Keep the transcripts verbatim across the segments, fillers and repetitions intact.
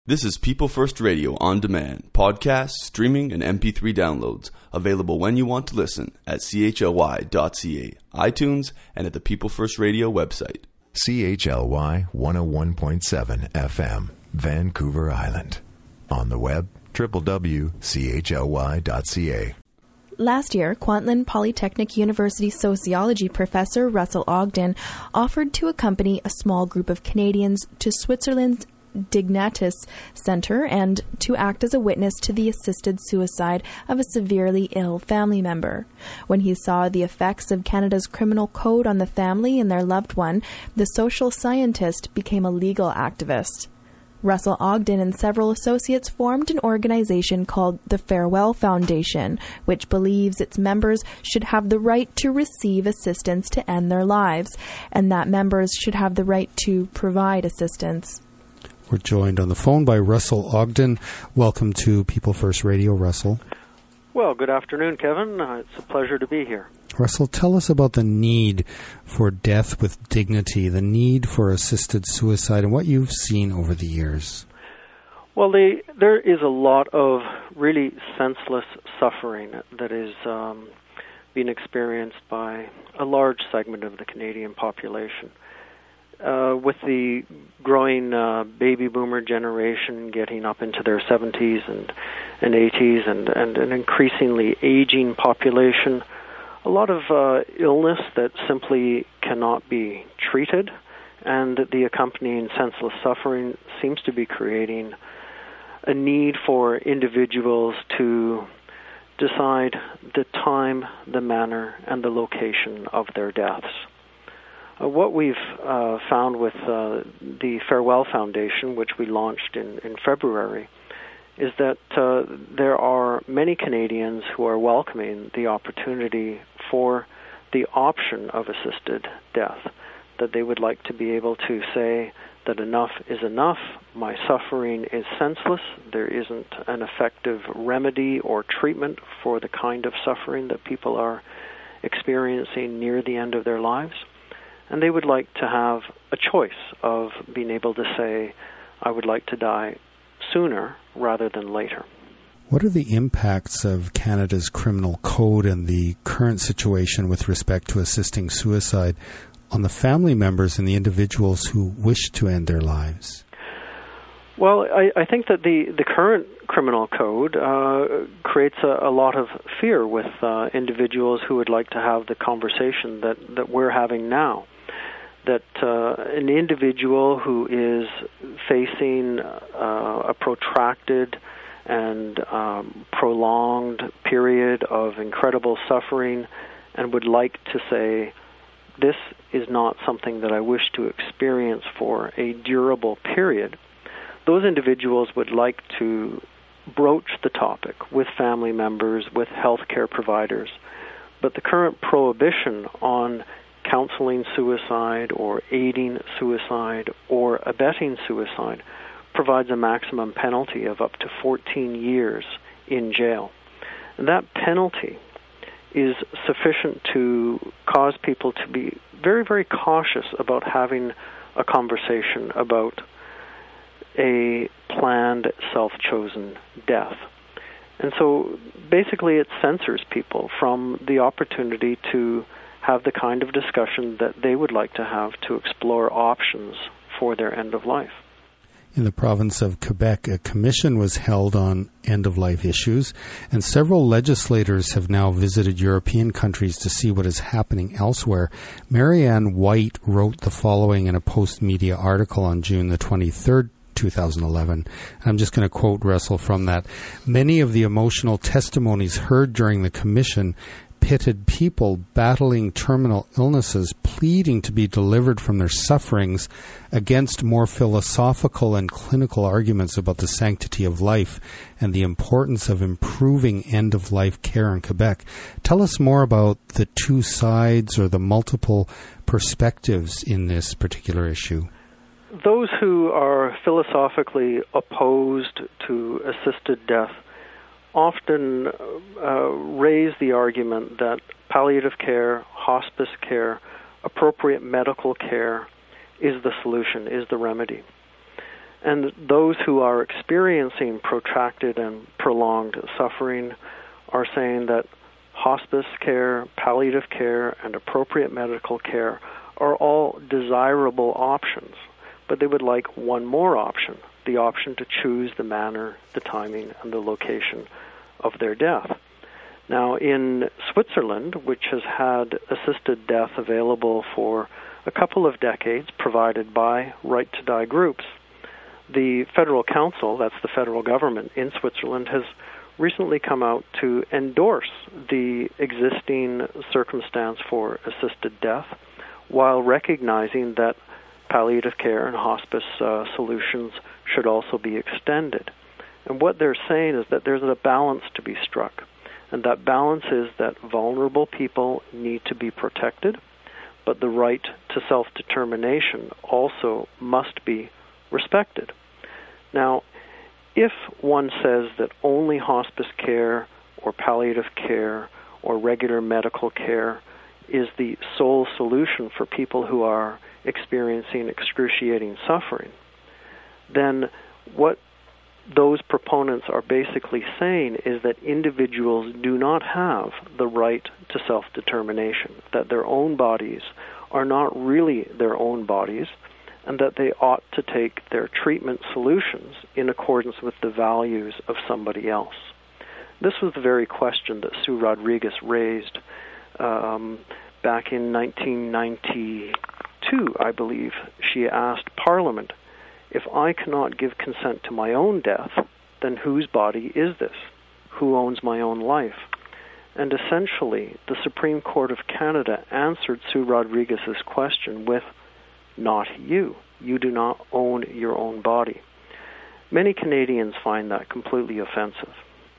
This is People First Radio on demand, podcasts, streaming, and M P three downloads, available when you want to listen at c h l y dot c a, iTunes, and at the People First Radio website. C H L Y one oh one point seven F M, Vancouver Island. On the web, w w w dot c h l y dot c a. Last year, Kwantlen Polytechnic University sociology professor Russell Ogden offered to accompany a small group of Canadians to Switzerland's Dignatis Center and to act as a witness to the assisted suicide of a severely ill family member. When he saw the effects of Canada's criminal code on the family and their loved one, the social scientist became a legal activist. Russell Ogden and several associates formed an organization called the Farewell Foundation, which believes its members should have the right to receive assistance to end their lives, and that members should have the right to provide assistance. We're joined on the phone by Russell Ogden. Welcome to People First Radio, Russell. Well, good afternoon, Kevin. Uh, it's a pleasure to be here. Russell, tell us about the need for death with dignity, the need for assisted suicide, and what you've seen over the years. Well, the, there is a lot of really senseless suffering that is um, being experienced by a large segment of the Canadian population. Uh, with the growing uh, baby boomer generation getting up into their seventies and, and eighties and, and an increasingly aging population, a lot of uh, illness that simply cannot be treated, and the accompanying senseless suffering seems to be creating a need for individuals to decide the time, the manner, and the location of their deaths. Uh, what we've uh, found with uh, the Farewell Foundation, which we launched in, in February, is that uh, there are many Canadians who are welcoming the opportunity for the option of assisted death, that they would like to be able to say that enough is enough, my suffering is senseless, there isn't an effective remedy or treatment for the kind of suffering that people are experiencing near the end of their lives. And they would like to have a choice of being able to say, I would like to die sooner rather than later. What are the impacts of Canada's criminal code and the current situation with respect to assisting suicide on the family members and the individuals who wish to end their lives? Well, I, I think that the, the current criminal code uh, creates a, a lot of fear with uh, individuals who would like to have the conversation that, that we're having now. That uh, an individual who is facing uh, a protracted and um, prolonged period of incredible suffering and would like to say, this is not something that I wish to experience for a durable period, those individuals would like to broach the topic with family members, with healthcare providers. But the current prohibition on counseling suicide or aiding suicide or abetting suicide provides a maximum penalty of up to fourteen years in jail. And that penalty is sufficient to cause people to be very, very cautious about having a conversation about a planned, self-chosen death. And so basically it censors people from the opportunity to have the kind of discussion that they would like to have to explore options for their end of life. In the province of Quebec, a commission was held on end-of-life issues, and several legislators have now visited European countries to see what is happening elsewhere. Marianne White wrote the following in a Post-Media article on June the twenty-third, two thousand eleven. I'm just going to quote Russell from that. Many of the emotional testimonies heard during the commission pitted people battling terminal illnesses, pleading to be delivered from their sufferings, against more philosophical and clinical arguments about the sanctity of life and the importance of improving end-of-life care in Quebec. Tell us more about the two sides or the multiple perspectives in this particular issue. Those who are philosophically opposed to assisted death often uh, raise the argument that palliative care, hospice care, appropriate medical care is the solution, is the remedy. And those who are experiencing protracted and prolonged suffering are saying that hospice care, palliative care, and appropriate medical care are all desirable options, but they would like one more option, the option to choose the manner, the timing, and the location of their death. Now, in Switzerland, which has had assisted death available for a couple of decades, provided by Right to Die groups, the Federal Council, that's the federal government in Switzerland, has recently come out to endorse the existing circumstance for assisted death while recognizing that palliative care and hospice uh, solutions should also be extended. And what they're saying is that there's a balance to be struck, and that balance is that vulnerable people need to be protected, but the right to self-determination also must be respected. Now, if one says that only hospice care or palliative care or regular medical care is the sole solution for people who are experiencing excruciating suffering, then what those proponents are basically saying is that individuals do not have the right to self-determination, that their own bodies are not really their own bodies, and that they ought to take their treatment solutions in accordance with the values of somebody else. This was the very question that Sue Rodriguez raised um, back in nineteen ninety-two, I believe. She asked Parliament, if I cannot give consent to my own death, then whose body is this? Who owns my own life? And essentially, the Supreme Court of Canada answered Sue Rodriguez's question with, not you. You do not own your own body. Many Canadians find that completely offensive.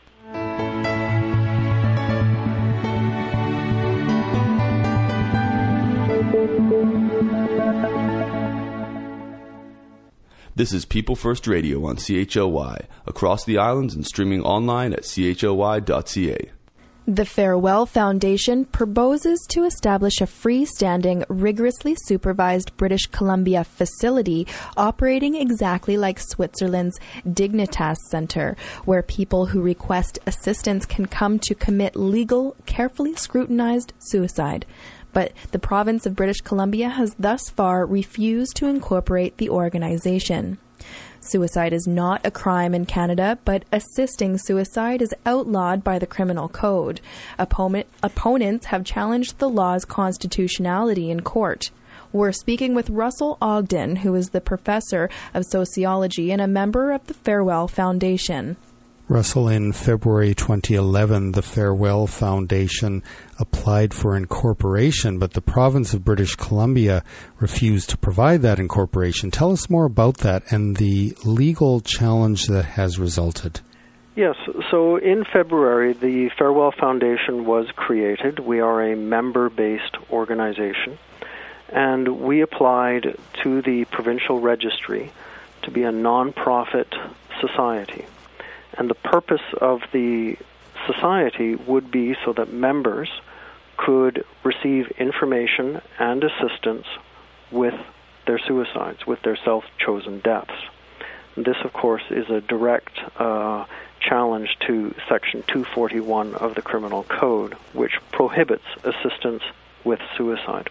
This is People First Radio on C H L Y, across the islands and streaming online at c h l y dot c a. The Farewell Foundation proposes to establish a freestanding, rigorously supervised British Columbia facility operating exactly like Switzerland's Dignitas Center, where people who request assistance can come to commit legal, carefully scrutinized suicide. But the province of British Columbia has thus far refused to incorporate the organization. Suicide is not a crime in Canada, but assisting suicide is outlawed by the Criminal Code. Opponent, opponents have challenged the law's constitutionality in court. We're speaking with Russell Ogden, who is the professor of sociology and a member of the Farewell Foundation. Russell, in February twenty eleven, the Farewell Foundation applied for incorporation, but the province of British Columbia refused to provide that incorporation. Tell us more about that and the legal challenge that has resulted. Yes, so in February, the Farewell Foundation was created. We are a member-based organization, and we applied to the provincial registry to be a non-profit society. And the purpose of the society would be so that members could receive information and assistance with their suicides, with their self-chosen deaths. And this, of course, is a direct uh, challenge to Section two forty-one of the Criminal Code, which prohibits assistance with suicide.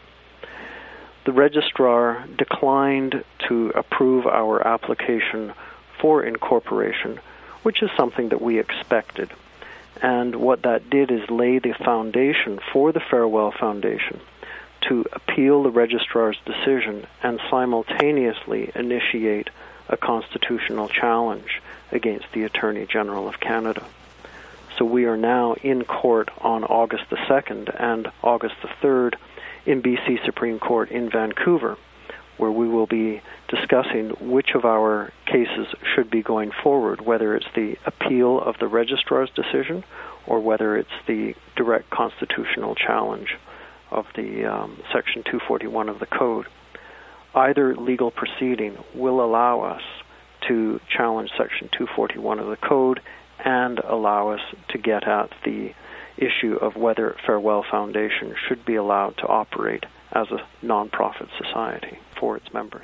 The registrar declined to approve our application for incorporation, which is something that we expected. And what that did is lay the foundation for the Farewell Foundation to appeal the registrar's decision and simultaneously initiate a constitutional challenge against the Attorney General of Canada. So we are now in court on August the second and August the third in B C Supreme Court in Vancouver, where we will be discussing which of our cases should be going forward, whether it's the appeal of the registrar's decision or whether it's the direct constitutional challenge of the um, Section two forty-one of the Code. Either legal proceeding will allow us to challenge Section two forty-one of the Code and allow us to get at the issue of whether Farewell Foundation should be allowed to operate as a non-profit society for its members.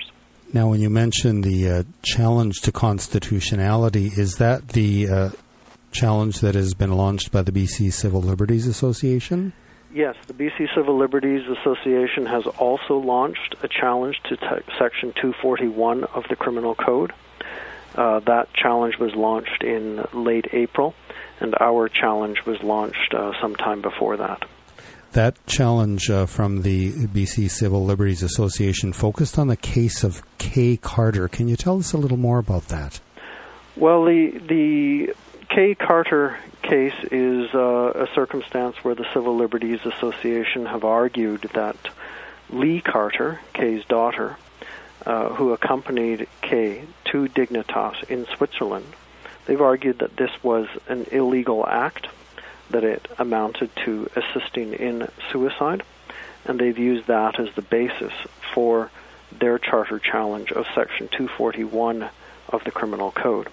Now, when you mention the uh, challenge to constitutionality, is that the uh, challenge that has been launched by the B C Civil Liberties Association? Yes, the B C Civil Liberties Association has also launched a challenge to te- Section two forty-one of the Criminal Code. Uh, that challenge was launched in late April, and our challenge was launched uh, sometime before that. That challenge uh, from the B C Civil Liberties Association focused on the case of Kay Carter. Can you tell us a little more about that? Well, the the Kay Carter case is uh, a circumstance where the Civil Liberties Association have argued that Lee Carter, Kay's daughter, uh, who accompanied Kay to Dignitas in Switzerland, they've argued that this was an illegal act, that it amounted to assisting in suicide, and they've used that as the basis for their charter challenge of Section two forty-one of the Criminal Code.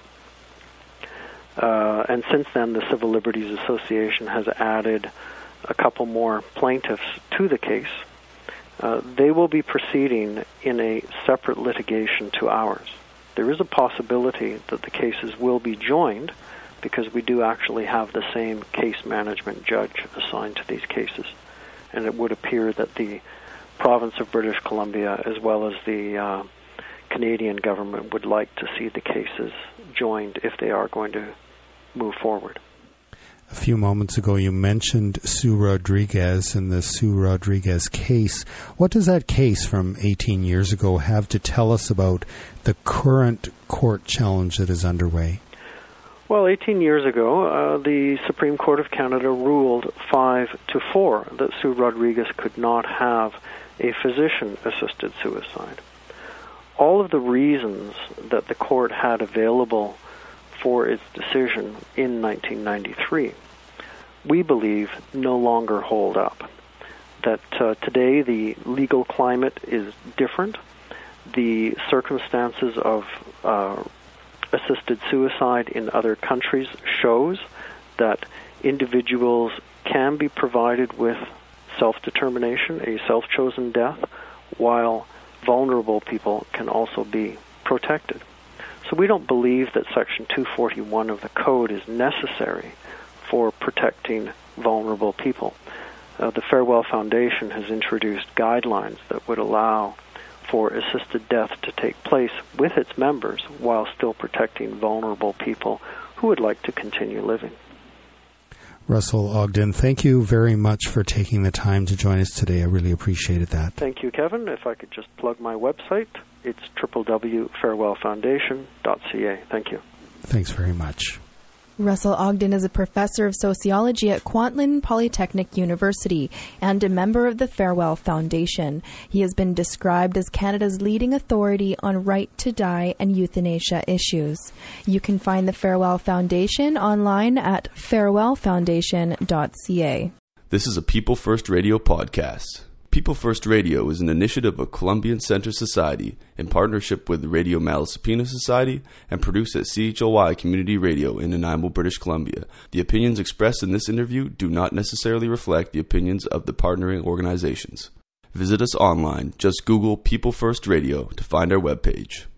Uh, and since then, the Civil Liberties Association has added a couple more plaintiffs to the case. Uh, they will be proceeding in a separate litigation to ours. There is a possibility that the cases will be joined because we do actually have the same case management judge assigned to these cases. And it would appear that the province of British Columbia, as well as the uh, Canadian government, would like to see the cases joined if they are going to move forward. A few moments ago, you mentioned Sue Rodriguez and the Sue Rodriguez case. What does that case from eighteen years ago have to tell us about the current court challenge that is underway? Well, eighteen years ago, uh, the Supreme Court of Canada ruled five to four that Sue Rodriguez could not have a physician-assisted suicide. All of the reasons that the court had available for its decision in nineteen ninety-three, we believe no longer hold up. That uh, today the legal climate is different. The circumstances of uh, assisted suicide in other countries shows that individuals can be provided with self-determination, a self-chosen death, while vulnerable people can also be protected. So we don't believe that Section two forty-one of the Code is necessary for protecting vulnerable people. Uh, the Farewell Foundation has introduced guidelines that would allow for assisted death to take place with its members while still protecting vulnerable people who would like to continue living. Russell Ogden, thank you very much for taking the time to join us today. I really appreciated that. Thank you, Kevin. If I could just plug my website, it's w w w dot farewell foundation dot c a. Thank you. Thanks very much. Russell Ogden is a professor of sociology at Kwantlen Polytechnic University and a member of the Farewell Foundation. He has been described as Canada's leading authority on right to die and euthanasia issues. You can find the Farewell Foundation online at farewell foundation dot c a. This is a People First Radio podcast. People First Radio is an initiative of Columbian Center Society in partnership with the Radio Malaspina Society and produced at C H O Y Community Radio in Nanaimo, British Columbia. The opinions expressed in this interview do not necessarily reflect the opinions of the partnering organizations. Visit us online. Just Google People First Radio to find our webpage.